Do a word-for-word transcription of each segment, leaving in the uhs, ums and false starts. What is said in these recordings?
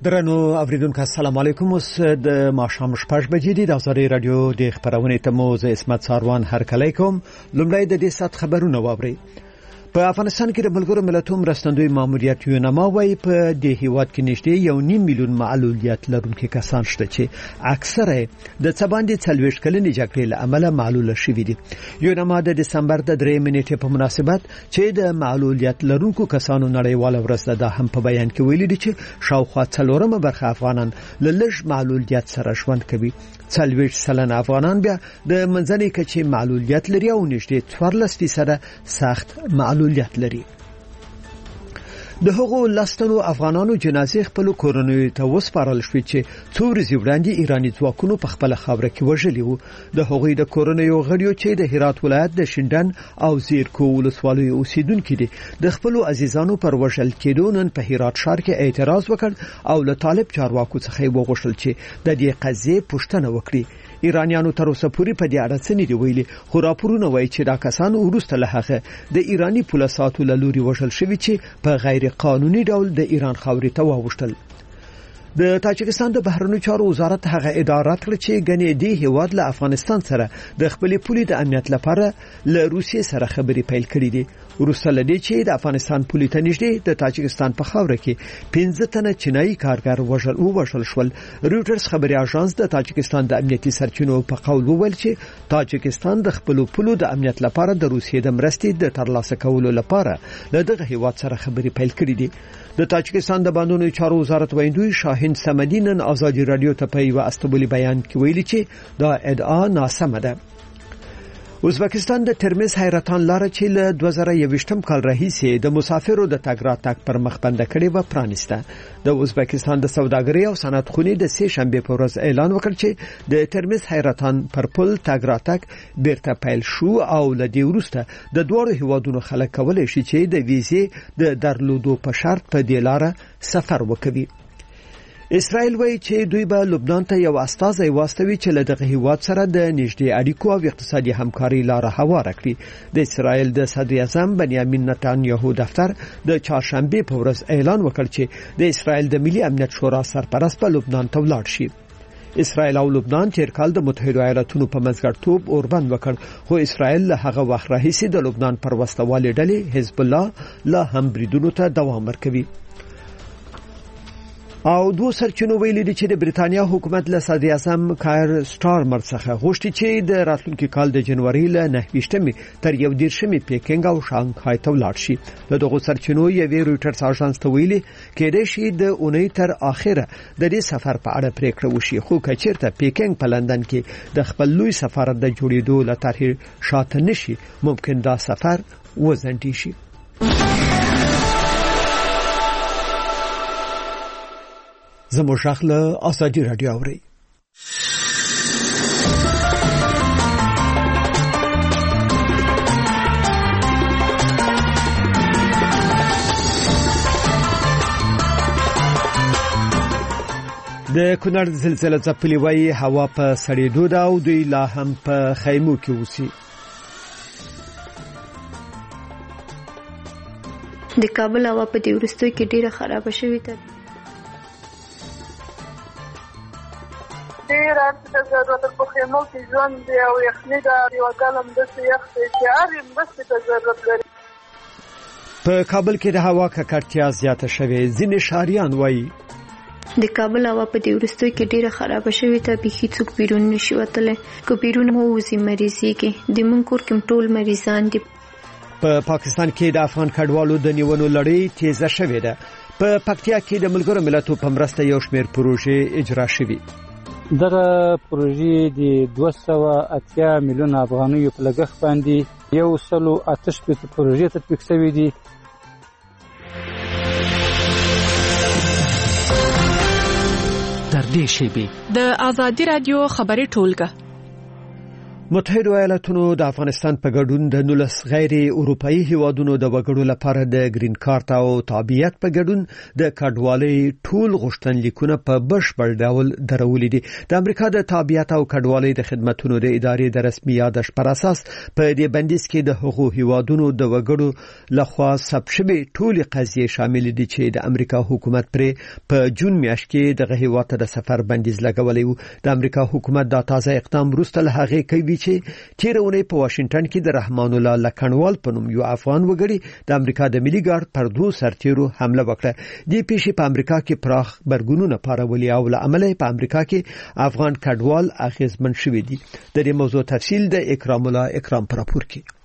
درنو اوریدونکو السلام علیکم. اوس د ماښام شپږ بجې دي. د ازادي رادیو د خبرونې تمو ز اسمت ساروان هرکلی کوم. لومړی د دې سات خبرونه واوري. په افغانستان کې د ملګرو ملتونو مرستندوی ماموریت یونما وايي په دې هیواد کې نږدې یو نیم میلیون معلولیت لرونکي کسان شته چې اکثره د څباندې څلويشت کلنې جګړې له امله معلول شوي دي. یونما د دسمبر د درې منېټې په مناسبت چې د معلولیت لرونکو کسانو نړیواله ورځ ده هم په بیان کې ویلي دي چې شاوخوا څلورمه برخه افغانان له لږ معلولیت سره ژوند کوي. څلويشت سلنه افغانان بیا د منځنۍ کچې معلولیت لري او نږدې څوارلس فیصده سخت معلولیت لري. د هغو لستنو افغانانو جنازې خپل کورنیو ته وسپارل شوې چې څو ورځې وړاندې ایرانی ځواکونو په خپل خاوره کې وژلي وو. د هغوی د کورنیو غړیو چې د هرات ولایت د شینډن او زیرکو ولسوالیو اوسیدونکو دي د خپل عزیزانو پر وژل کېدو نن په هرات ښار کې اعتراض وکړ او له طالب چارواکو څخه وغوښتل چې د دې قضیې پوښتنه وکړي. ایرانیانو تر اوسه پورې په دې اړه څه نه دی ویلي، خو راپورونه وایي چې دا کسان وروسته له هغه د ایرانی پولیسو له لوري وژل شوي چې په غیر قانوني ډول د ایران خاورې ته واوښتل. د تاجکستان د بهرنیو چارو وزارت هغه اداره کړ چې غنې دی هیواد له افغانستان سره د خپل پولي د امنیت لپاره له روسیې سره خبرې پیل کړې دي. وروسته لدی چې د افغانستان پولي ته نږدې د تاجکستان په خاوره کې پنځه تنه چینایي کارګر وژل او وژل شول. رويټرز خبري اژانس د تاجکستان د امنیتي سرچینو په قول وویل چې تاجکستان د خپل پولو د امنیت لپاره د روسیې د مرستې د ترلاسه کولو لپاره له دغه هیواد سره خبرې پیل کړې دي. د تاجکستان د بانونو چارو وزارت ویندوی شاهین سمدی نن ازادي رادیو ته په یو استبولي بیان کې ویلي چې دا ادعا ناسمه ده. ازبکستان د ترمز حیرتان لار چې له دوه زره یوویشتم کال راهیسې د مسافرو د تګ راتګ پر مخ بنده کړې و پرانیسته. د ازبکستان د سوداګرۍ او صنعت خونې د سه شنبه په ورځ اعلان وکړ چې د ترمز حیرتان پر پل تګ راتګ بیرته پیل شو او له دې وروسته د دوه هیوادونو خلک کولای شي چې د ویزې د درلودو په شرط په دې لار سفر وکړي. اسرائیل وایي چې دوی به لبنان ته یو استازی واستوي چې له دغه هیواد سره د نږدې اړیکو او اقتصادي همکاري لاره هواره کړي. د اسرائیل د صدر اعظم بنیامین نتانیاهو دفتر د چهارشنبه په ورځ اعلان وکړ چې د اسرائیل د ملي امنیت شورا سرپرست په لبنان ته ولاړ شي. اسرائیل او لبنان تیر کال د متحده ایالاتونو په منځګړیتوب اوربند وکړ، خو اسرائیل له هغه وخت راهیسې د لبنان پر وسلوالې ډلې حزب الله لا هم بریدونو ته دوام ورکوي. او دوه سرچینو ویلي دي چې د بریتانیا حکومت له صدر اعظم کایر سټارمر څخه غوښتي چې د راتلونکي کال د جنوري له نهه ویشتمې تر یو دیرشمې پیکینګ او شانګهای ته ولاړ شي. له دغه سرچینو یوې رويټرز اژانس ته ویلي کېدای شي د اونۍ تر اخره د دې سفر په اړه پریکړه وشي، خو کچیرته پیکینګ په لندن کې د خپل لوی سفارت د جوړېدو له طرحې شاته نشي، ممکن دا سفر وزنډي شي. زمو شخله ازادي رادیو اوري. د کونړ زلزلې ځپلې وای هوا په سړېدو ده او دوی لا هم په خیمو کې اوسي. د کابل هوا په دې وروستیو کې ډیره خراب شوې ده. ډیر د ضرورت په خیمو کې ژوند دی او یخني دا یو کلم د یخ چې اړین بس ته ضرورت لري. په کابل کې د هوا ککړتیا زیاته شوې. ځینې شاریان وایي د کابل هوا په دې وروستیو کې ډیره خراب شوې ده، بيخي څوک بیرون نشي وتلی. که بیرون مو وزي مریضيږي د مونږ کور کې ټول مریضان دي. په پاکستان کې د افغان کډوالو د نیونو لړۍ تیزه شوې ده. په پکتیا کې د ملګرو ملتونو په مرسته یو شمېر پروژې اجرا شوي. دغه پروژې د دوه سوه اتیا میلیون افغانیو په لګښت باندې یو سل او اته شپېته پروژې تطبیق شوي دي. تر دې شیبې د ازادي رادیو خبري ټولګه متحده ایالاتونو د افغانستان په ګډون د نولس غیر اروپאי هیوادونو د وګړو لپاره د گرین کارت او تابعیت په ګډون د کډوالۍ ټول غوښتنلیکونه په بشپړ ډول درولې دي. د امریکا د تابعیت او کډوالۍ د خدماتو د ادارې د رسمي یادښت پر اساس په دې بندیز کې د حقوقي هیوادونو د وګړو لخوا ثبت شوی ټول قضیې شامل دي چې د امریکا حکومت پر په جون میاشت کې دغه هیواد ته د سفر بندیز لګولې وو. د امریکا حکومت دا تازه اقدام وروسته له هغه کوي چې تیر اونۍ په واشنگټن کې د رحمان الله لکنوال په نوم یو افغان وګړي د امریکا د ملي ګارد پر دوه سرتیرو حمله وکړه. د پیښې په امریکا کې پراخ برګونونه پارولي او له عمله په امریکا کې افغان کډوال اغیزمن شوي دي. د دې موضوع تفصیل د اکرام الله اکرام پر راپور کې.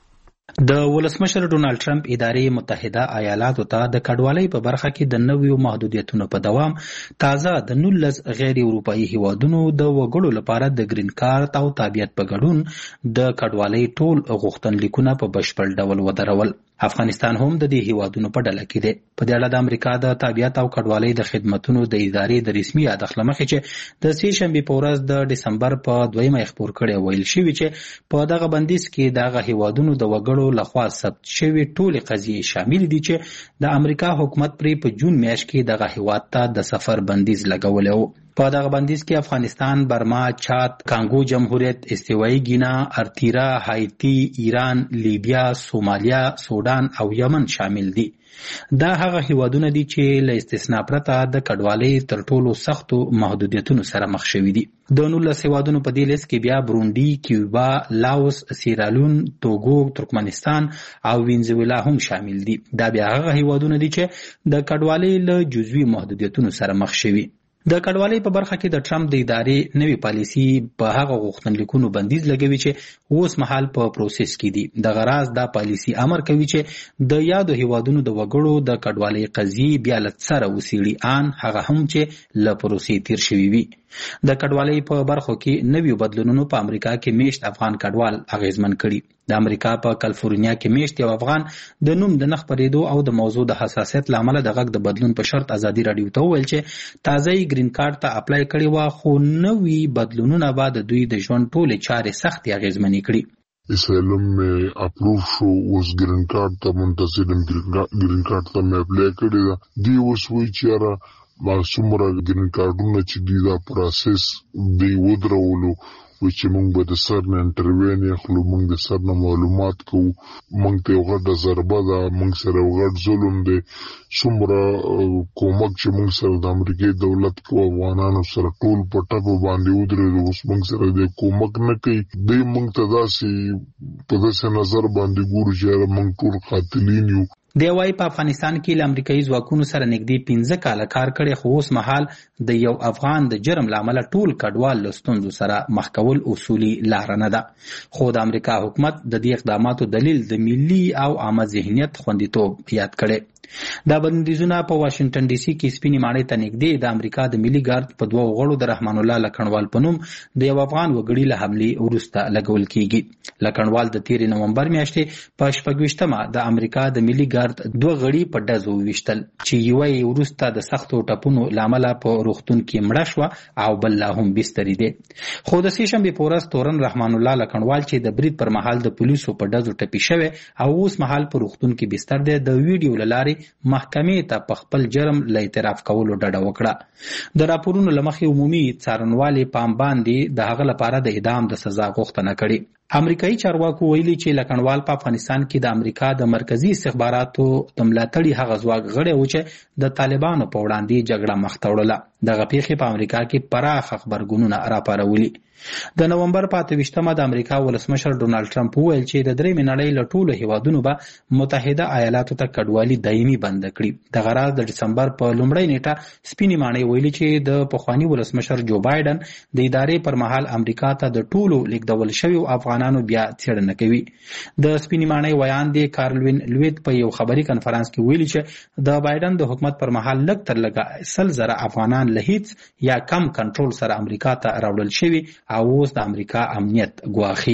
د ولسمشر ډونالد ټرمپ ادارې متحده ایالاتو ته د کډوالۍ په برخه کې د نویو محدودیتونو په دوام تازه د نولس غیر اروپאי هیوادونو د وګړو لپاره د گرین کارت او تابعیت په ګډون د کډوالۍ ټول غوښتنلیکونه په بشپړ ډول ودرول. افغانستان هم د دې هیوادونو په ډله کې دی. په دې اړه د امریکا د تابعیت او کډوالۍ د خدماتو د ادارې د رسمي یادښت لمخې چې د سې شنبې په ورځ د دسمبر په دویمه خبر کړي ویل شوی چې په دغه بندیز کې دغه هیوادونو د وګړو لخوا ثبت شوی ټول قضیې شامل دي چې د امریکا حکومت پرې په جون میاشت کې دغه هیواد ته د سفر بندیز لګولی و. په دغه بندیز کې افغانستان، برما، چاد، کانګو جمهوریت، استوایي ګینا، ارتیرا، هایتی، ایران، لیبیا، سومالیا، سودان او یمن شامل دي. دا هغه هیوادونه دي چې له استثناء پرته د کډوالۍ تر ټولو سختو محدودیتونو سره مخ شوي دي. د نولس هیوادونو په دې لیست کې بیا بروندي، کیوبا، لاوس، سیرالون، توګو، ترکمنستان او وینزویلا هم شامل دي. دا بیا هغه هیوادونه دي چې د کډوالۍ له جزوي محدودیتونو سره مخ شوي. د کډوالۍ په برخه کې د ټرمپ د ادارې نوې پالیسي په هغه غوښتنلیکونو بندیز لګوي چې اوس مهال په پروسس کې دي. د غراض دا پالیسي امر کوي چې د یادو هیوادونو د وګړو د کډوالۍ قضیې بیا له سره وسیړي ان هغه هم چې له پروسې تیر شوي وي. د کډوالۍ په برخو کې نویو بدلونونو په امریکا کې میشت افغان کډوال اغیزمن کړي. د امریکا په کالیفورنیا کې میشت یو افغان د نوم د نخ پرېدو او د موضوع د حساسیت لامل د غږ د بدلون په شرط ازادي رادیو ته ویل چې تازه گرین کارت ته اپلای کړي وا خو نوی بدلونونه بعد دوی د ژوند ټولې چارې سخت اغیزمنې کړي. اسلام اپروف شو اوس گرین کارت ته منتظرم گرین کارت ته مې اپلای کړی دا دی اوس وی چې ما څومره گرین کارتونه چې دی دا پروسس دی ودرولو و چې موږ به د سر نه انټرویو نه خلو موږ د سر نه معلومات کوو موږ ته یو غټه ضربه ده موږ سره یو غټ ظلم دی څومره کومک چې موږ سره د امریکای دولت کو افغانانو سره ټول په ټکو باندې ودرېدو اوس موږ سره د کومک نه کوي دی موږ ته داسې په داسې نظر باندې ګورو چې موږ ټول قاتلین یو. دی وايي په افغانستان کې له امریکایي ځواکونو سره نږدې پنځه کاله کار کړی خو اوس مهال د یو افغان د جرم لامل ټول کډوال له ستونزو سره مخ کول اصولي لار نه ده. خو د امریکا حکومت د دې اقداماتو دلیل د ملي او عامه ذهنیت خوندیتوب یاد کړي. دا بندیزونه په واشنگټن ډي سي کې سپینې ماڼۍ ته نږدې د امریکا د ملي ګارد په دوه غړو د رحمان الله لکنوال په نوم د یو افغان وګړي له حملې وروسته لګول کیږي. لکنوال د تیر نومبر میاشتې په شپږویشتمه د امریکا د ملي ګارد دوه غړي په ډزو وویشتل چې یو یې وروسته د سختو ټپونو لامل په روغتون کې مړه شوه او بل لا هم بستري دی. خو د سې شنبې په ورځ تورن رحمان الله لکنوال چې د برید پر مهال د پولیسو په ډزو ټپي شوی او اوس مهال په روغتون کې بستر دی د ویډیو له لارې محکمې ته په خپل جرم له اعتراف کولو ډډه وکړه. د راپورونو له مخې عمومي څارنوالې پام باندې د هغه لپاره د اعدام د سزا غوښتنه کړې. امریکایي چارواکو ویلي چې لکنوال په افغانستان کې د امریکا د مرکزی استخباراتو د ملاتړي هغه ځواک غړی و چې د طالبانو په وړاندې جګړه مخ ته وړله. دغه پیښې په امریکا کې پراخ خبرګونونه راپارولي. د نومبر په اته ویشتمه د امریکا ولسمشر ډونالد ټرمپ وویل چې د درېیمې نړۍ له ټولو هیوادونو به متحده ایالاتو ته کډوالي دایمي بند کړي. دغه راز د دسمبر په لومړۍ نیټه سپینې ماڼۍ ویلي چې د پخواني ولسمشر جو بایدن د ادارې پر مهال امریکا ته د ټولو لیږدول شویو افغانانو بیا څېړنه کوي. د سپینې ماڼۍ ویان دی کارلوین لویت په یو خبري کنفرانس کې ویلي چې د بایدن د حکومت پر مهال لږ تر لږه سل زره افغانان له هیڅ یا کم کنټرول سره امریکا ته راوړل شوي او اوس د امریکا امنیت ګواښي.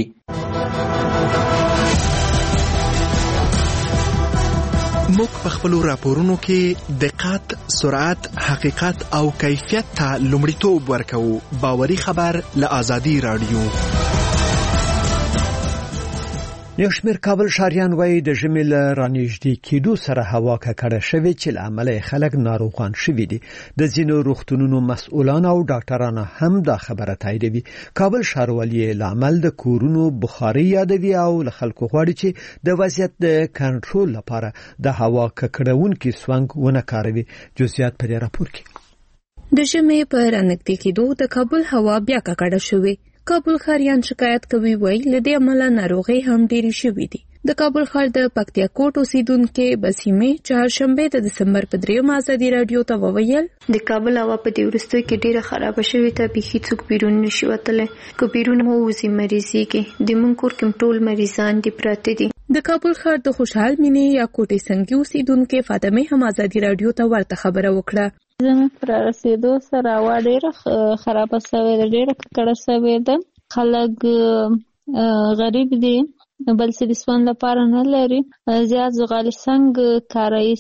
موږ په خپلو راپورونو کې دقت، سرعت، حقیقت او کیفیت ته لومړیتوب ورکوو. باوري خبر له آزادي رادیو. یو شمېر کابل ښاریان وایي د ژمي له رانږدې کېدو سره هوا ککړه شوې چې له امله خلک ناروغان شوي دي. د ځینو روغتونونو مسؤلان او ډاکټران هم دا خبره تاییدوي. کابل ښاروالي له امله د کورونو بخاري یادوي او له خلکو غواړي چې د وضعیت د کنټرول لپاره د هوا ککړونکي سونګ ونه کاروي. جزئیات په دې راپور کې. د ژمي په رانږدې کېدو د کابل هوا بیا ککړه شوې. کابل ښاریان شکایت کوي وایي له دې امله ناروغۍ هم ډېرې شوې دي. د کابل ښار د پکتیا کوټ اوسیدونکي بسیمې چهارشنبه د دسمبر په دریمه ازادي رادیو ته وویل د کابل هوا په دې وروستیو کې ډېره خرابه شوې ده، بیخي څوک بیرون نشي وتلی. که بیرون مو وځي مریضېږي. د موږ کور کې ټول مریضان دي پراته دي. د کابل ښار د خوشحال مینې یا کوټې سنګي اوسیدونکي فاطمه هم ازادي رادیو ته ورته خبره وکړه. زموږ پر رسیدو سره هوا ډېره خرابه شوې ده، ډېره ککړه شوې ده. خلک غریب دي، بل څه د سون لپاره نه لري. زیات زغال څنګ کارایي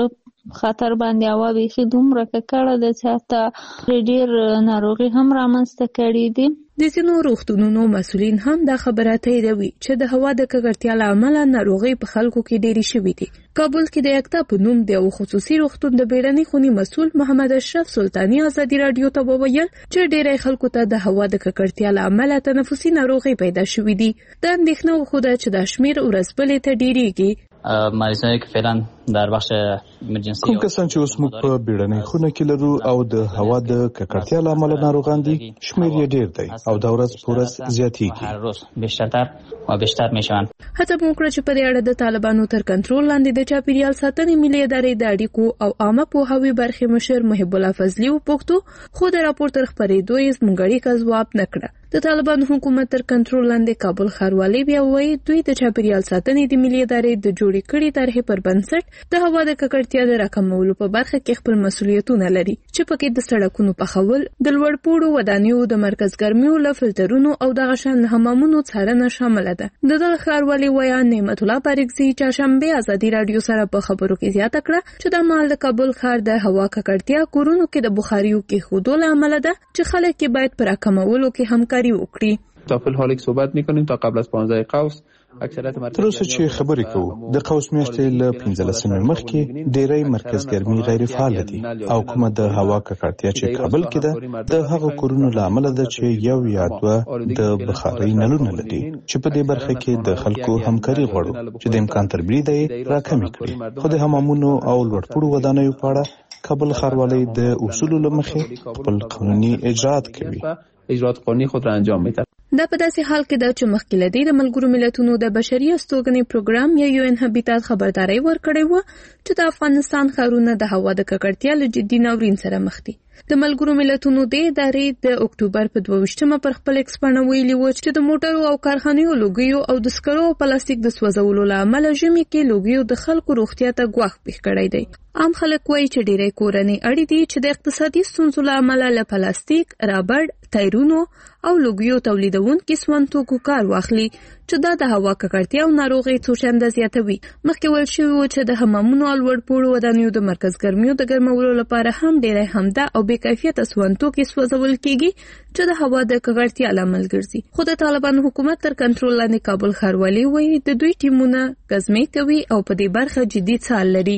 خطر باندې هوا بیخي دومره ککړه ده چې حتی ډېر ناروغي هم رامنځته کړي دي. د ځینو روغتونونو مسؤلین هم دا خبره تاییدوي چې د هوا د ککړتیا له امله ناروغۍ په خلکو کې ډېرې شوې دي. کابل کې د یکتا په نوم د یو خصوصي روغتون د بیړنۍ خونې مسؤل محمد اشرف سلطاني ازادي رادیو ته وویل چې ډېری خلکو ته د هوا د ککړتیا له امله تنفسي ناروغۍ پیدا شوې دي. د اندېښنه وښوده چې دا شمېر ورځ بلې ته ډېرېږي. مریضای که فعلا در بخش ایمرجنسي کوم کسان چې اوس موږ په بیړنۍ خونه کې لرو او د هوا د ککړتیا له امله ناروغان دي شمېر یې ډېر دی او دا ورځ په ورځ زیاتېږي. هر روز بیشتر و بیشتر میشوند. هڅه مو وکړه چې په دې اړه د طالبانو تر کنټرول لاندې د چاپیریال ساتنې ملي ادارې د اړیکو او عامه پوهاوي برخې مشر محب الله فضلي وپوښتو، خو د راپور تر خپرېدو یې زموږ اړیکه ځواب نه کړه. د طالبانو حکومت تر کنټرول لاندې کابل ښاروالي بیا وایي دوی د چاپیریال ساتنې د ملي ادارې د جوړې کړې طرحې پر بنسټ د هوا د ککړتیا د راکمولو په برخه کې خپل مسؤلیتونه لري، چې پکې د سړکونو پخول، د لوړ پوړو ودانیو د مرکز ګرمیو له فلټرونو او دغه شان حمامونو څارنه شامله ده. د دغه ښاروالي وایي نعمت الله بارکزي چهارشنبه ازادي رادیو سره په خبرو کې زیاته کړه چې د مال د کابل ښار د هوا ککړتیا کورونو کې د بخاریو کې خودو له امله ده چې خلک یې باید پر راکمولو کې همکاري وکړي. تا په حال کې صحبت می‌کنیم تا قبل از پانزده قوس اکثریت مرکز تر اوسه چې خبرې کوو د قوس میاشتې له پنځلسمې مخکې ډېری مرکز ګرمي غیر فعال دي او کومه د هوا ککړتیا چې کابل کې ده د هغه کورونو له امله ده چې یو یا دوه د بخارۍ نلونه لري چې په دې برخه کې د خلکو همکاري غواړو چې د امکان تر بریده راکمې کړي. خو د حمامونو او لوړپوړو ودانیو په اړه کابل ښاروالي د اصولو له مخې خپل قانوني اجرات کوي. اجرات قانوني خود را انجام میده. دا په داسې حال کې ده چې مخکې له دې د ملګرو ملتونو د بشري استوګنې پروګرام یا یو ان هابیتات خبرداري ورکړې وه چې د افغانستان ښارونه د هوا د ککړتیا له جدي ناورین سره مخ دي. د ملګرو ملتونو د ادارې د اکتوبر په دوه ویشتمه پر خپل ایکس باندې ویلي و چې د موټرو او کارخانیو لوګیو او د سکرو او پلاستیک د سوځولو له امله ژمي کې لوګیو د خلکو روغتیا ته ګواښ پېښ کړی دی. عام خلک وایي چې ډېری کورنۍ اړې دي چې د اقتصادي ستونزو له امله له پلاستیک، رابړ، ټایرونو او لوګیو تولیدونکي سون توکو کار واخلي چې دا د هوا ککړتیا او ناروغۍ څو چنده زیاتوي. مخکې ویل شوي و چې د حمامونو او لوړپوړو ودانیو د مرکز ګرمیو د ګرمولو لپاره هم ډېری همدا او بې کیفیته سون توکي سوځول کېږي چې د هوا د ککړتیا لامل ګرځي. خو د طالبانو حکومت تر کنټرول لاندې کابل ښاروالي وایي د دوی ټیمونه ګزمې کوي او په دې برخه جدي څار لري.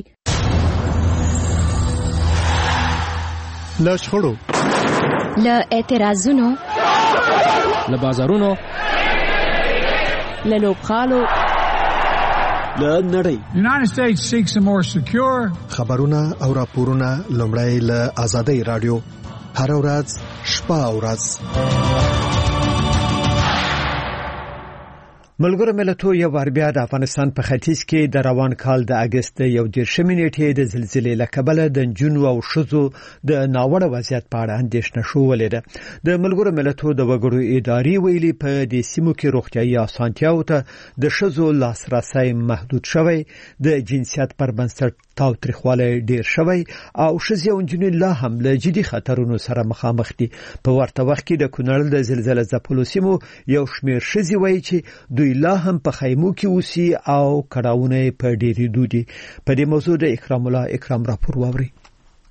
له شخړو، له اعتراضونو، له بازارونو، له لوبغالو، له نړۍ United States seeks a more secure خبرونه او راپورونه لومړی له آزادۍ رادیو هر ورځ شپه او ورځ. ملګرو ملتونو یو وار بیا د افغانستان په ختیځ کې د روان کال د اگست یو دېرشمې نیټې د زلزلې له کبله د نجونو او ښځو د ناوړه وضعیت په اړه اندېښنه شوولې ده. د ملګرو ملتونو د وګړو ادارې ویلي په دې سیمو کې روغتیايي اسانتیاو ته د ښځو لاسرسی محدود شوی، د جنسیت پر بنسټ تاوتریخوالی ډیر شوی او ښځې او نجونې لا هم له جدي خطرونو سره مخامخ دي. په ورته وخت کې د کونړ د زلزلې ځپلو سیمو یو شمېر ښځې وایي چې دوی لا هم په خیمو کې اوسي او کړاوونه په ډېرېدو دي. په دې موضوع د اکرام الله اکرام راپور واوري.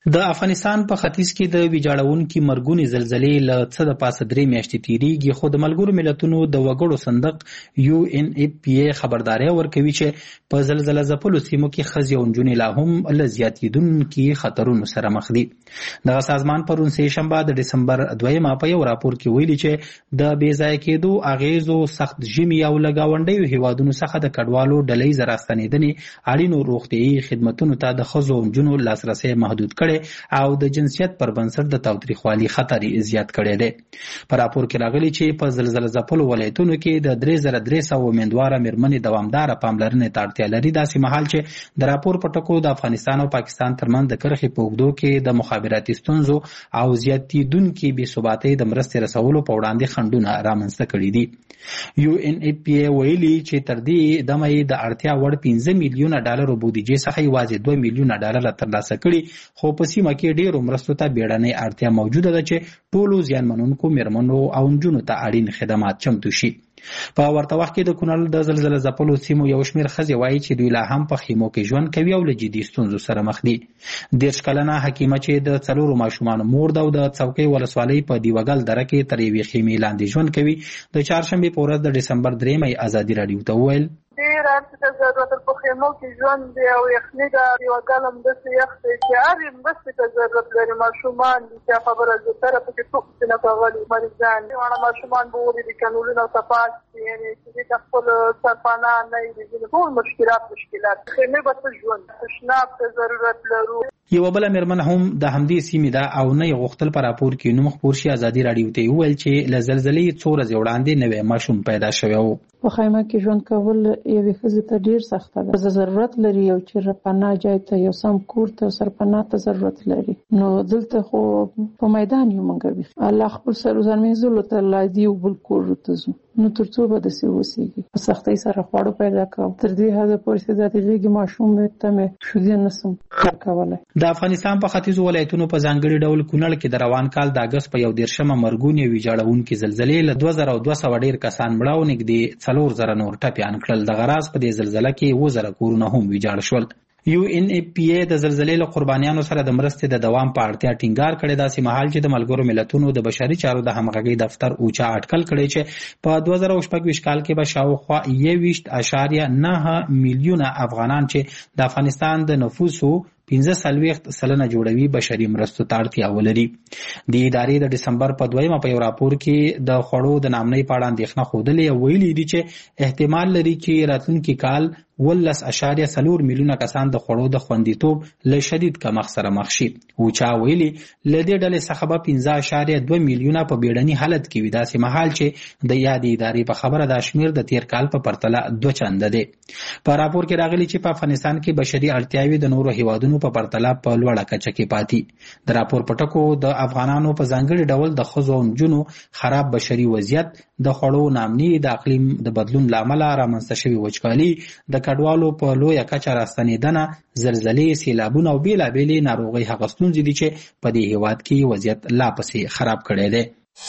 د افغانستان په ختیځ کې د ویجاړونکو مرګونې زلزلې له څه د پاسه درې میاشتې تیریږي، خو د ملګرو ملتونو د وګړو صندوق یو ان ای پی ای خبرداري ورکوي چې په زلزلہ ځپلو سیمو کې ښځې او نجونې لا هم له زیاتېدونکي خطرونو سره مخ دي. دغه سازمان پرون سه شنبه د ډسمبر دویمه په یو راپور کې ویلي چې د بې ځای کېدو اغېزو، سخت ژمي او له ګاونډیو هیوادونو څخه د کډوالو ډلهییزې راستنېدنې اړینو روغتیایي خدمتونو ته د ښځو او نجونو لاسرسی محدود کړي او د جنسیت پر بنسټ د تاوتریخوالي خطر زیات کړی دی. په راپور کې راغلي چې په زلزلہ ځپلو ولایتونو کې د درې زره درې سوه امیندواره مېرمنې دوامداره پاملرنې ته اړتیا لري، داسې مهال چې د راپور په ټکو د افغانستان او پاکستان ترمنځ د کرښې په اوږدو کې د مخابراتي ستونزو او زیاتېدونکي بې ثباتۍ د مرستې رسولو په وړاندې خنډونه رامنځته کړي دي. یو ان ای پی ای ویلي چې تر دې دمه یې د اړتیا وړ پنځه میلیونه ډالرو بودیجې څخه یوازې دوه میلیونه ډالر ترلاسه کړي، خو په سیمه کې ډیرو مرستو ته بیړنۍ اړتیا موجوده ده چې ټولو زیانمنونکو مېرمنو او نجونو ته اړین خدمات چمتو شي. په ورته وخت کې د کونړ د زلزلہ ځپلو سیمو یو شمېر ښځې وایي چې دوی لا هم په خیمو کې ژوند کوي او له جدي ستونزو سره مخ دي. دېرش کلنه حکیمه چې د څلورو ماشومانو مور ده او د څوکۍ ولسوالۍ په دیوګل دره کې تر یوې خیمې لاندې ژوند کوي، د چهارشنبې په ورځ د ډسمبر درېیمې ازادي راډیو ته وویل ډېر هر څه ته ضرورت په خیمو کې ژوند دی او یخني ده، دیوګل همداسې یخ دی چې هرې مرستې ته ضرورت لري. ماشومان دي چې خبره زیاتره پکې څوک چې نه ښاغلي مریضان دي، واړه ماشومان به ولیدي کانالونه او صفات دي، یعنې چې دې ته خپل سرپناه نه وي، ځینې ټول مشکلات مشکلات خیمې به څه ژوند تشناب ته ضرورت لرو. یوه بله مېرمن هم د همدې سیمې ده او نه یې غوښتل په راپور کې نوم خپور شي. ازادي راډیو ته یې وویل چې له زلزلې څو ورځې وړاندې نوی ماشوم پیدا شوی و. په خیمه کې ژوند کول یوې ښځې ته ډېر سخته ده. ښځه ضرورت لري یو چې پناه ځای ته، یو سم کور ته، سرپناه ته ضرورت لري. نو دلته خو په میدان یو موږ الله خپل سر زمینځلو ته لادي او بل کور ته ځو، نو تر څو به داسې وسیږي. په سختۍ سره خواړه پیدا کوم، تر دې حده پورې چې د غېږې ماشوم ته مې شیدې نسم ورکولی. د افغانستان په ختیځو ولایتونو په ځانګړي ډول کونړ کې د روان کال د اګست په یو دېرشمه مرګونې ویجاړونکې زلزلې له دوه زره او دوه سوه ډېر کسان مړه او نږدې څلور زره نور ټپیان کړل. دغه راز په دې زلزله کې اووه زره کورونه هم ویجاړ شول. یو ان ای پی ای د زلزلې له قربانیانو سره د مرستې د دوام په اړتیا ټینګار کړی، داسې مهال چې د ملګرو ملتونو د بشري چارو د همغږۍ دفتر اوچا اټکل کړی چې په دوه زره شپږ ویشت کال کې به شاوخوا یوویشت اعشاریه نهه میلیونه افغانان چې د افغانستان د نفوسو پنځه څلوېښت سلنه جوړوي بشري مرستو ته اړتیا ولري. د ادارې د ډسمبر په دویمه په یو راپور کې د خوړو د نامنۍ په اړه اندېښنه ښودلې او ویلي دي چې احتمال لري چې راتلونکي کال ولس اشاریه څلور میلیونه کسان د خوړو د خوندیتوب له شدید کمښت سره مخ شي. اوچا ویلي له دې ډلې څخه به پنځه اشاریه دوه میلیونه په بیړني حالت کې وي، داسې مهال چې د یادې ادارې په خبره دا شمېر د تیر کال په پرتله دوه چنده دی. په راپور کې راغلي چې په افغانستان کې بشري اړتیاوې د نورو هیوادونو په پرتله په لوړه کچه کې پاتې. د راپور په ټکو د افغانانو په ځانګړي ډول د ښځو او نجونو خراب بشري وضعیت، د خوړو نامني، د اقلیم د بدلون له امله رامنځته شوي وچکالي، د کډوالو په لویه کچه راستنېدنه، زلزلې، سیلابونه او بېلابېلې ناروغۍ هغه ستونزې دي چې په دې هیواد کې وضعیت لا پسې خراب کړی دی.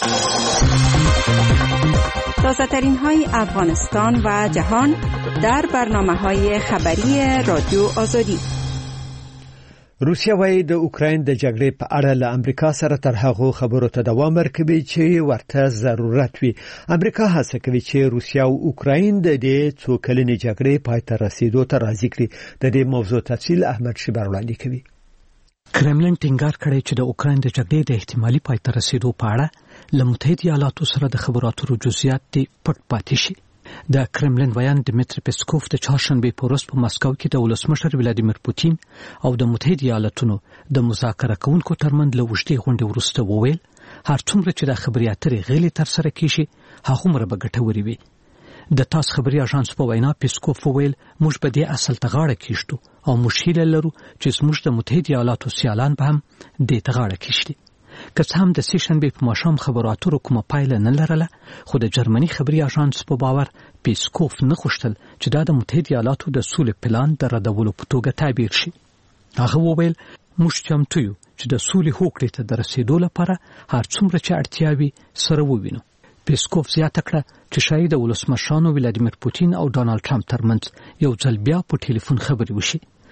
تازه ترین های افغانستان و جهان در برنامه های خبری رادیو آزادی. روسیه وايي د اوکراین د جګړې په اړه له امریکا سره تر هغو خبرو ته دوام ورکوي چې ورته ضرورت وي. امریکا هڅه کوي چې روسیه او اوکراین د دې څو کلنې جګړې پای ته رسیدو ته راضي کړي. د دې موضوع تفصیل احمد شیبر وړاندې کوي. کرملین ټینګار کړی چې د اوکراین د جګړې د احتمالي پای ته رسیدو په اړه له متحده ایالاتو سره د خبرو اترو جزئیات پټ پاتې شي. د کرملین ویان دمیتری پسکوف د چهارشنبې په ورځ په مسکو کې د ولسمشر ولادیمیر پوتین او د متحده ایالاتونو د مذاکره کوونکو ترمنځ له اوږدې غونډې وروسته وویل هر څومره چې د خبرې اترې غیلې ترسره کیږي هغومره به ګټورې وي. د تاس خبري اژانس په وینا پسکوف وویل موږ به دې اصل ته غاړه کېږدو او موږ هیله لرو چې زموږ د متحده ایالاتو سیالان به هم دې ته غاړه کېږدي. که څه هم د سې شنبې په ماښام خبرو اترو کومه پایله نه لرله، خو د جرمني خبري اژانس په باور پسکوف نه غوښتل چې دا د متحده ایالاتو د سولې پلان د ردولو په توګه تعبیر شي. هغه وویل موږ چمتو یو چې د سولې هوکړې ته د رسیدو لپاره هر څومره چې اړتیا وي سره ووینو. پسکوف زیاته کړه چې شاید د ولسمشرانو ولادیمیر پوتین او ډانلډ ټرمپ ترمنځ یو ځل بیا په ټلیفون خبرې وشي.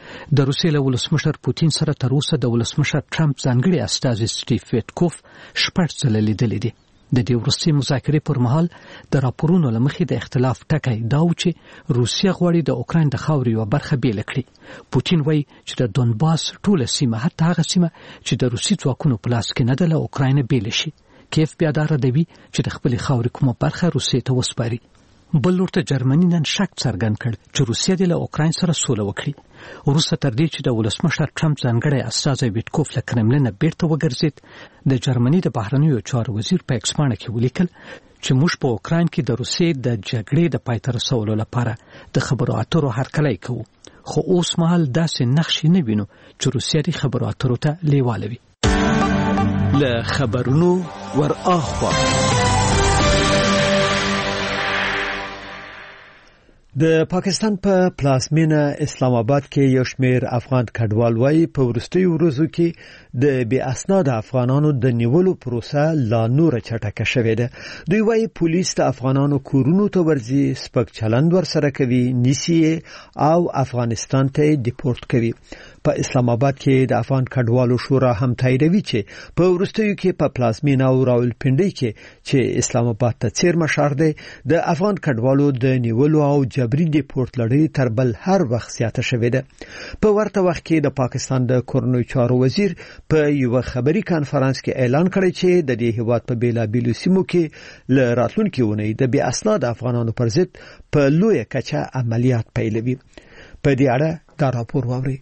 د روسیې له ولسمشر پوتین سره تر اوسه د ولسمشر ټرمپ ځانګړي استازي سټیف ویټکوف شپږ ځله لیدلي دي. د دې وروستي مذاکرې پر مهال د راپورونو له مخې د اختلاف ټکی دا و چې روسیه غواړي د اوکراین د خاورې یوه برخه بیله کړي. پوتین وایي چې د دونباس ټوله سیمه حتی هغه سیمه چې د روسي ځواکونو په لاس کې نه ده له اوکراین بیله شي. کیف بیا دا ردوي چې د خپلې خاورې کومه برخه روسیې ته وسپاري. بل لور ته جرمني نن شک څرګند کړ چې روسیه دې له اوکراین سره سوله وکړي. وروسته تر دې چې د ولسمشر ټرمپ ځانګړی استازی ویټکوف له کرملینه بیرته وګرځېد، د جرمني د بهرنیو چارو وزیر په ایکس پاڼه کې ولیکل چې موږ په اوکراین کې د روسیې د جګړې د پای ته رسولو لپاره د خبرو اترو هرکلی کوو، خو اوس مهال داسې نقشې نه وینو چې روسیه دې خبرو اترو ته لیواله وي. له خبرونو ور اخوا د پاکستان په پا پلازمینه اسلام آباد کې یو شمېر افغان کډوال وایي په وروستیو ورځو کې د بې اسناده افغانانو د نیولو پروسه لا نوره چټکه شوې ده. دوی وایي پولیس د افغانانو کورونو ته ورځي، سپک چلند ورسره کوي، نیسي او افغانستان ته ډیپورت کوي. په اسلام آباد کې د افغان کډوالو شورا هم تاییدوي چې په وروستیو کې په پلازمینه او راولپنډۍ کې چې اسلام آباد ته څیرمه ښار دی د افغان کډوالو د نیولو او جبري ډیپورت لړۍ تر بل هر وخت زیاته شوې ده. په ورته وخت کې د پاکستان د کورنیو چارو وزیر په یو خبري کانفرنس کې اعلان کړی چې د دې هیواد په بیلابیلو سیمو کې له راتلونکي اونۍ د بې اسناده افغانانو پر ضد په لویه کچه عملیات پیلوي. په دې اړه دا راپور واورئ.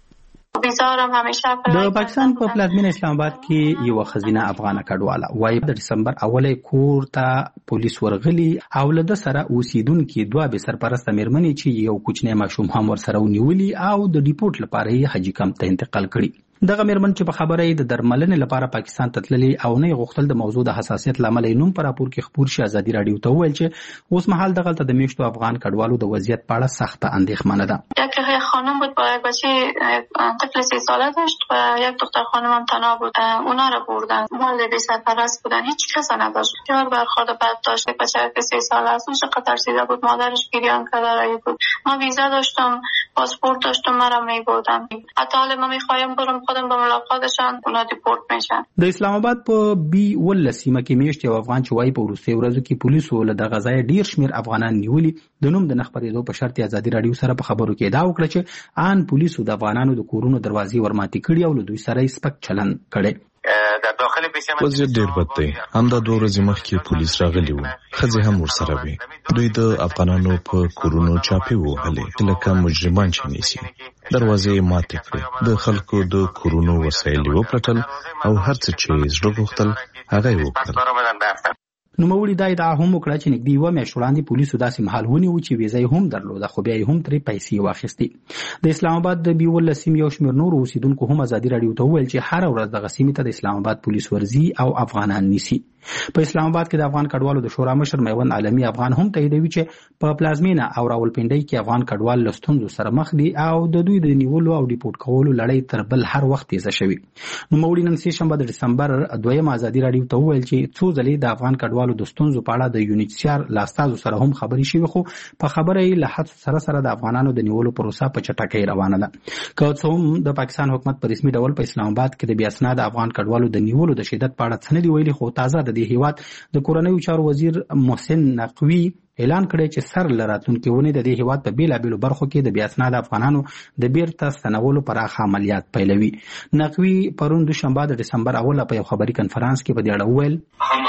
د پاکستان په پلازمینه اسلام آباد کې یو خزینه افغان کډواله وایي د دسمبر اولې کور ته پولیس ورغلي او له د سره اوسیدونکو دوه به سرپرسته مېرمنې چې یو کوچنی ماشوم هم ورسره ونیولي او د ډیپورت لپاره یې حاجی کمپ ته انتقال کړي. دغه مېرمن چې په خبره یې د درملنې لپاره پاکستان ته تللي او نه غوښتل د موضوع د حساسیت لامل یې نوم پر راپور کې خبر شي ازادي رادیو ته وویل چې اوس مهال دغه ته د میشتو افغان کډوالو د وضعیت په اړه سخت اندېښمنه ده. یک خانم بود با یک بچه طفل سی ساله داشت و یک دختر خانم هم تنها بود. اونا رو بردن. مال بی سرپرست بودن. هیچ کس نداشت. بسیار برخورد بد داشت. بچه که سی ساله است. چقدر ترسیده بود. مادرش گریان کرده رایی بود. ما ویزا داشتم، پاسپورت داشتم، مرا میبردن. حتی حالا ما میخوایم برم خودم به ملاقات اونا دیپورت میشن. د اسلام آباد په بی ول سیمه کې میشت یو افغان چې وایي په وروستي ورځو کې پولیسو له دغه ځای ډیر شمیر افغانان نیولي د نوم د نخبرېدو په شرط ازادي رادیو سره په خبرو کې دا وکړه چې ان پولیسو د افغانانو د کورونو دروازې ورماتې کړي او له دوی سره سپک چلند کړي. وضعیت ډیر بد دی. همدا دوه ورځې مخکې پولیس راغلي وو، ښځې هم ورسره وې. دوی د افغانانو په کورونو چاپې ووهلې لکه مجرمان چې نیسي. دروازې ماتې کړې، د خلکو د کورونو وسایل یې وپلټل او هر څه چې زړه غوښتل هغه یې وکړل. نوموړي دا ادعا هم وکړه چې نږدې یوه میاشت وړاندې پولیسو داسې مهال ونیو چې ویزه یې هم درلوده خو بیا یې هم ترې پیسې واخیستې. د اسلام آباد د بیول سیمې یو شمېر نورو اوسیدونکو هم ازادي راډیو ته وویل چې هره ورځ دغه سیمې ته د اسلام آباد پولیس ورځي او افغانان نیسي. په اسلام آباد کې د افغان کډوالو د شورا مشر میوند عالمي افغان هم تاییدوي چې په پلازمینه او راولپنډۍ کې افغان کډوال له ستونزو سره مخ دي او د دوی د نیولو او ډیپورت کولو لړۍ تر بل هر وخت تیزه شوې. نوموړي نن سه شنبه د دسمبر دویمه ازادي راډیو ته وویل چې څو ځلې د افغان کډوالو د ستونزو په اړه د یونیسیار لاستازو سره هم خبرې شوې خو په خبره یې له حد سره سره د افغانانو د نیولو پروسه په چټکۍ روانه ده. که څه هم د پاکستان حکومت په رسمي ډول په اسلام آباد کې د بې اسناده افغان کډوالو د نیولو د شدت په اړه څه نه دي ویلي خو تازه د دې هیواد د کورنیو چارو وزیر محسن نقوی اعلان کړی چې سر لراتونکو ونی د دې هیواد په بیلابیلو برخو کې د بې اسناده افغانانو د بیرته ستنولو پراخ عملیات پیلوي. نقوی پرون دوشنبه د دسمبر اوله په یو خبري کانفرنس کې په دې اړه وویل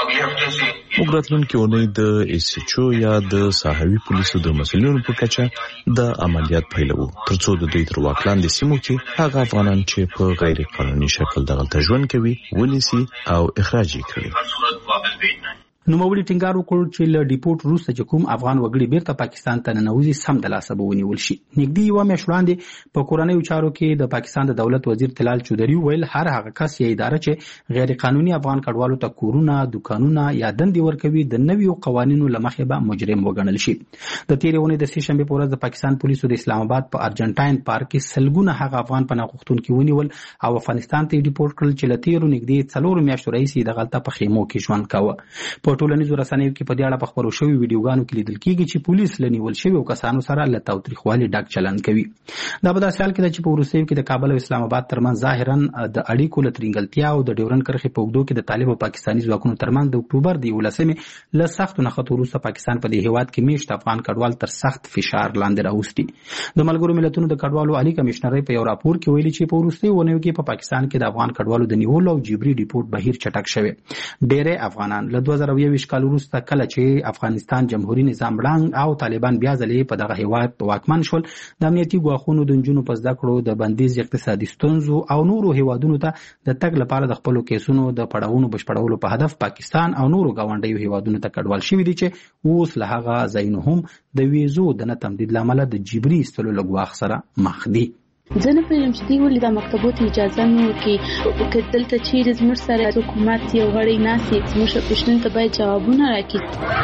موږ راتلونکي اونۍ د ایس ایچ او یا د ساحوي پولیسو د مسؤلینو په کچه د عملیات پیلوو ترڅو د دوی تر واک لاندې سیمو کې هغه افغانان چې په غیر قانوني شکل دغلته ژوند کوي ونیسي او اخراج یې کړي. نوموړي ټینګار وکړ چې له ډیپورت وروسته چې کوم افغان وګړي بیرته پاکستان ته ننوځي سم د لاسه به ونیول شي. نږدې یوه میاشت وړاندې په کورنیو چارو کې د پاکستان د دولت وزیر طلال چودري ویل هر هغه کس یا اداره چې غیر قانوني افغان کډوالو ته کورونه، دوکانونه یا دندې ورکوي د نویو قوانینو له مخې به مجرم وګڼل شي. د تېرې اونۍ د سه شنبې په ورځ د پاکستان پولیسو د اسلام آباد په ارجنټاین پارک کې سلګونه هغه افغان پناه غوښتونکي ونیول او افغانستان ته ډیپورت کړل چې له تېرو نږدې څلورو میاشتو راهیسې دغلته په خیمو کې ژوند کاوه. په په ټولنیزو رسنیو کې په دې اړه په خبرو شوي ویډیوګانو کې لیدل کېږي چې پولیس له نیول شویو کسانو سره له تاوتریخوالي ډک چلند کوي. دا په داسې حال کې ده چې په وروستیو کې د کابل او اسلام آباد ترمنځ ظاهرا د اړیکو له ترینګلتیا او د ډیورنډ کرښې په اوږدو کې د طالب او پاکستاني ځواکونو ترمنځ د اکتوبر د یولسمې له سختو نښتو وروسته پاکستان په دې هیواد کې میشت افغان کډوال تر سخت فشار لاندې راوستي. د ملګرو ملتونو د کډوالو عالی کمشنرۍ په یو راپور کې ویلي چې په وروستیو اونیو کې په پاکستان کې د افغان کډوالو د نیولو او جبري ډیپورټ بهیر چټک شوی. ډېری افغانان له دوه زره یوویشت کال وروسته کله چې افغانستان جمهوریت نظام ړنګ او طالبان بیا ځلې په دغه هیواد واکمن شول، د امنیتي ګواښونو د نجونو په زده کړو د بندیز اقتصادي ستونزو او نورو هیوادونو ته د تګ لپاره د خپلو کیسونو د پړاوونو بشپړولو په هدف پاکستان او نورو ګاونډیو هیوادونو ته کډوال شوي دي چې اوس له هغه ځایونو هم د ویزو د نه تمدید له امله د جبري ایستلو له ګواښ سره مخ دي. زه نه پوهېږم چې دوی ولې دا مکتبو ته اجازه نه ورکوي. که دلته چیرې زموږ سره حکومت یو غړی ناست وي، زموږ پوښتنو ته باید جوابونه راکړي.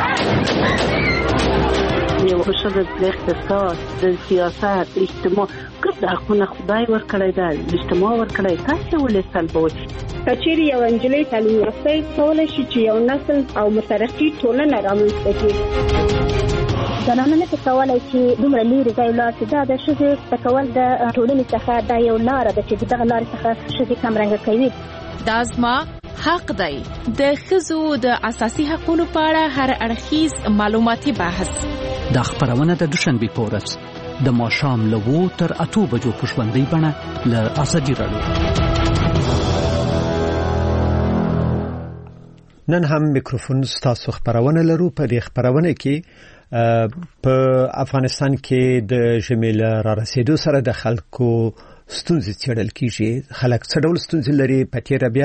یو ښځه د اقتصاد، د سیاست، اجتماع ګډ حقونه خدای ورکړی ده، اجتماع ورکړی، تاسې ولې سلبوئ؟ که چیرې یو نجلۍ تعلیم یافته کولی شي چې یو نسل او مترقي ټولنه رامنځته کړي. زنانه نه کولی چې دومره لرې ځای ولاړ شي. دا د ښځې زده کول د ټولنې څخه دا یو لاره ده چې دغه لارې څخه ښځې کمرنګه کوي. دا زما حق دی. د ښځو د اساسي حقونو په اړه هر اړخیز معلوماتي بحث. دا خبرونه د دوشنبې په ورځ د ماښام له اوو تر اتو بجو په ژوندۍ بڼه له ازادي راډیو. نن هم میکروفون ستاسو خبرونه لرو. په دې خبرونه کې په افغانستان کې د ژمي له رارسېدو سره د خلکو ستونزې څېړل کېږي. خلک څه ډول ستونزې لري په تېره بیا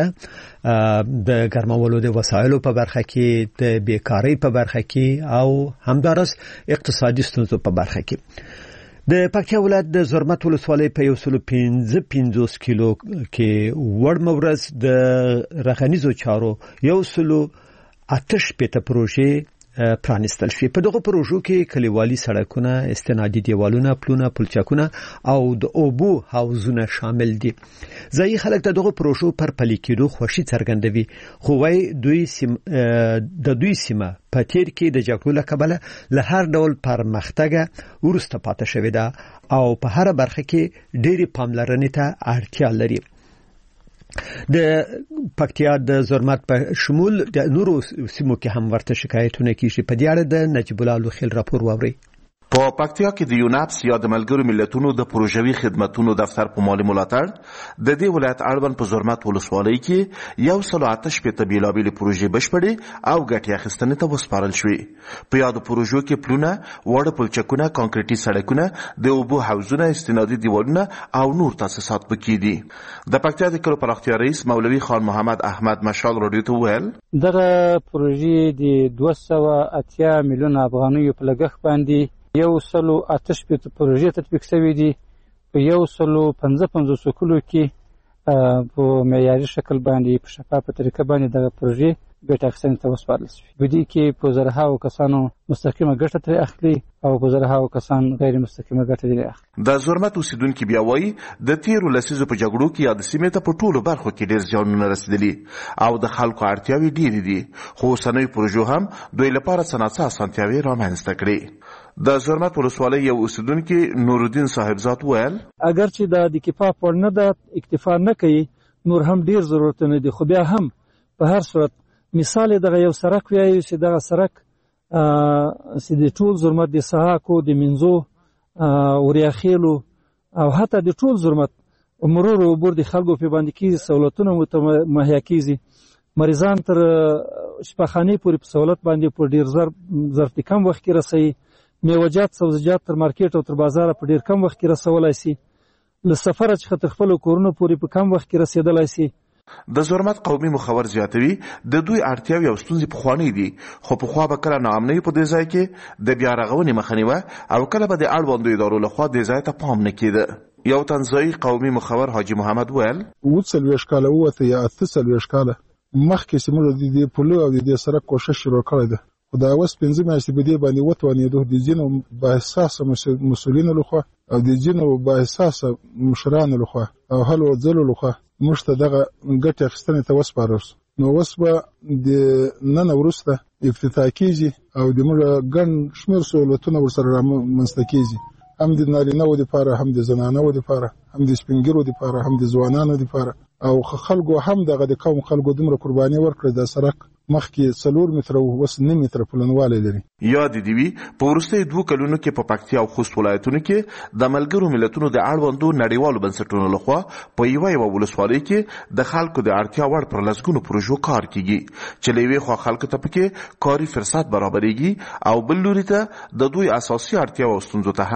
د ګرمولو د وسایلو په برخه کې، د بیکارۍ په برخه کې او همدارس اقتصادي ستونزو په برخه کې. د پکتیا ولایت د زرمت ولسوالۍ په یو سلو پنځه پنځوس کیلو کې وړ مورز د رغنیزو چارو یو سلو اته شپېته پروژې پرانستل شوې. په دغه پروژو کې کلیوالي سړکونه، استنادي دیوالونه، پلونه، پلچکونه او د اوبو حوضونه شامل دي. ځایي خلک د دغه پروژو پر پلي کېدو خوښي څرګندوي، خو وايي دوی سیم د دوی سیمه په تیر کې د جګړو له کبله له هر ډول پرمختګ وروسته پاتې شوې ده او په هر برخه کې ډېری پاملرنې ته اړتیا لري. د پکتیا د زرمت په شمول د نورو سیمو کې هم ورته شکایتونه کیږي. په دې اړه د نجیب الله لوخیل راپور واوري. په پکتیا کې د یوناپس یا د ملګرو ملتونو د پروژوي خدماتونو دفتر په مالي ملاتړ د دې ولایت اړوند په زرمت ولسوالۍ کې یو سل اته شپېته بیلابېلې پروژې بشپړې او ګټې اخیستنې ته وسپارل شوې. په یادو پروژو کې پلونه، واړه پلچکونه، کانکریټي سړکونه، د اوبو حوضونه، استنادي دیوالونه او نور تاسیسات پکې دي. د پکتیا د کلو پراختیا رئیس مولوي خان محمد احمد مشال رادیو ته وویل دغه پروژې د دوه سوه اتیا میلیونه افغانیو په لګښت باندې یو سلو اته شپېته پروژې تطبیق شوي دي. په یو سلو پنځه پنځوس کلو کې په معیاري شکل باندې په شفافه طریقه باندې دغه پروژې ګټه اخیستنې ته وسپارل شوي. په دې کې په زرهاوو کسانو مستقیمه ګټه ترې اخلي او په زرهاوو کسان غیر مستقیمه ګټه ترې اخلي. د زرمت اوسیدونکي بیا وایي د تیرو لسیزو په جګړو کې یا د سیمې ته په ټولو برخو کې ډېر زیانونه رسېدلي او د خلکو اړتیاوې ډېرې دي، خو اوسنیو پروژو هم دوی لپاره څه ناڅه اسانتیاوې رامنځته کړې. د زرمت ولسوالۍ یو اوسیدونکي نورالدین صاحبزاد ویل اگر چې دا د کفا پر نه ده اکتفا نه کوي، نور هم ډیر ضرورتونه دي، خو بیا هم په هر صورت مثال دغه یو سرک وایي چې دغه سرک چې د ټول زرمت د سهاکو، د منځو، وریاخیلو او حتی د ټول زرمت مرور او عبور د خلکو په باندې کېږي، سهولتونه مهیا کېږي. مریضان تر شفاخانې پورې په سهولت باندې په ډیر ظرف د کم وخت کې رسوي. میوجات، سبزیجات تر مارکیټ او تر بازار په ډیر کم وخت کې رسولای شي. له سفره چې تر خپل کورونو پورې په کم وخت کې رسیدلای شي. د زرمت قومي مخور زیاتوي د دوی اړتیاوې او ستونزې پخوانۍ دي، خو پخوا به کله ناامنۍ په دې ځای کې د بیا رغونې مخه نیوه او کله به د اړوندو ادارو لخوا دې ځای ته پام نه کېده. یو تنزایي قومي مخور حاجي محمد ویل اووه څلوېښت کاله ووته یا اته څلوېښت کاله مخکې چې موږ د دې پلو او د دې سرک کوښښ شروع کړی ده، خو دا اوس پنځه میاشتې په دې باندې وتوانېدو د ځینو باحساسه مسؤلینو لخوا او د ځینو باحساسه مشرانو لخوا او هلو ځلو لخوا موږ ته دغه ګټې اخیستنې ته وسپارل. نو اوس به د نن وروسته افتتاح کیږي او د موږ ګڼ شمېر سهولتونه ورسره رامنځته کیږي، هم د نارینه‌و دپاره، هم د زنانه‌و دپاره، هم د سپین ږیرو دپاره، هم د ځوانانو دپاره. او خلکو هم دغه د قوم خلکو دومره قرباني ورکړه. د سړک مخکې څلور متره او اوس نه متره پلنوالی لري. یاد دې وي په وروستیو دوو کلونو کې په پکتیا او خوست ولایتونو کې د ملګرو ملتونو د اړوندو نړیوالو بنسټونو لخوا په یوه یوه ولسوالۍ کې د خلکو د اړتیا وړ پر لسګونو پروژو کار کیږي چې له یوې خوا خلکو ته پکې کاري فرصت برابرېږي او بل لوري ته د دوی اساسي اړتیا او ستونزو ته